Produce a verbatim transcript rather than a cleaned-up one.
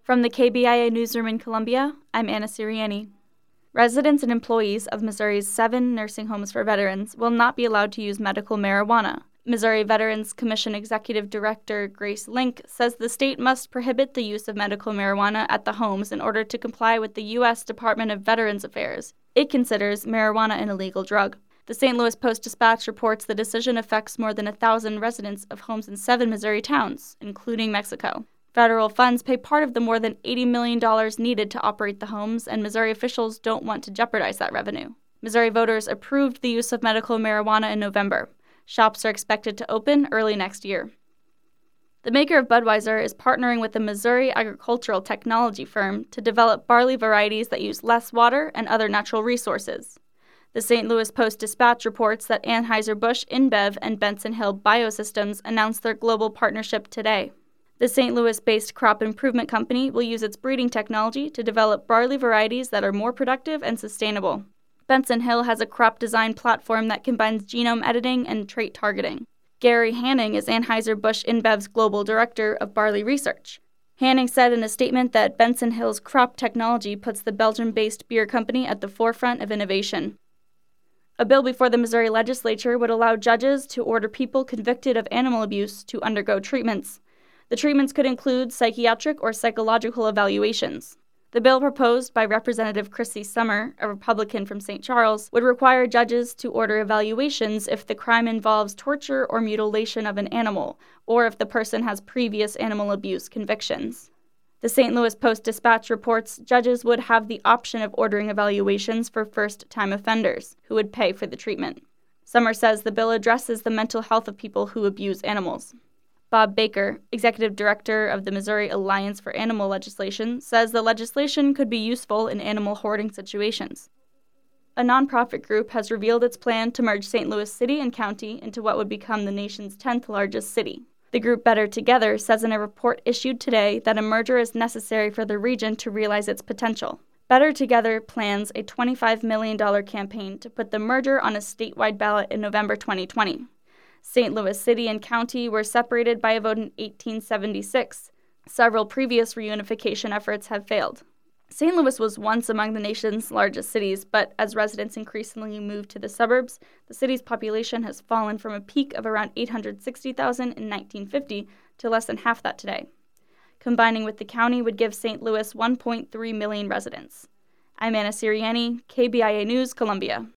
From the K B I A newsroom in Columbia, I'm Anna Sirianni. Residents and employees of Missouri's seven nursing homes for veterans will not be allowed to use medical marijuana. Missouri Veterans Commission Executive Director Grace Link says the state must prohibit the use of medical marijuana at the homes in order to comply with the U S Department of Veterans Affairs. It considers marijuana an illegal drug. The Saint Louis Post-Dispatch reports the decision affects more than one thousand residents of homes in seven Missouri towns, including Mexico. Federal funds pay part of the more than eighty million dollars needed to operate the homes, and Missouri officials don't want to jeopardize that revenue. Missouri voters approved the use of medical marijuana in November. Shops are expected to open early next year. The maker of Budweiser is partnering with a Missouri agricultural technology firm to develop barley varieties that use less water and other natural resources. The Saint Louis Post-Dispatch reports that Anheuser-Busch InBev and Benson Hill Biosystems announced their global partnership today. The Saint Louis-based crop improvement company will use its breeding technology to develop barley varieties that are more productive and sustainable. Benson Hill has a crop design platform that combines genome editing and trait targeting. Gary Hanning is Anheuser-Busch InBev's global director of barley research. Hanning said in a statement that Benson Hill's crop technology puts the Belgium-based beer company at the forefront of innovation. A bill before the Missouri legislature would allow judges to order people convicted of animal abuse to undergo treatments. The treatments could include psychiatric or psychological evaluations. The bill proposed by Representative Chrissy Summer, a Republican from Saint Charles, would require judges to order evaluations if the crime involves torture or mutilation of an animal, or if the person has previous animal abuse convictions. The Saint Louis Post-Dispatch reports judges would have the option of ordering evaluations for first-time offenders, who would pay for the treatment. Summer says the bill addresses the mental health of people who abuse animals. Bob Baker, executive director of the Missouri Alliance for Animal Legislation, says the legislation could be useful in animal hoarding situations. A nonprofit group has revealed its plan to merge Saint Louis City and County into what would become the nation's tenth largest city. The group Better Together says in a report issued today that a merger is necessary for the region to realize its potential. Better Together plans a twenty-five million dollars campaign to put the merger on a statewide ballot in November twenty twenty. Saint Louis City and County were separated by a vote in eighteen seventy-six. Several previous reunification efforts have failed. Saint Louis was once among the nation's largest cities, but as residents increasingly moved to the suburbs, the city's population has fallen from a peak of around eight hundred sixty thousand in nineteen fifty to less than half that today. Combining with the county would give Saint Louis one point three million residents. I'm Anna Sirianni, K B I A News, Columbia.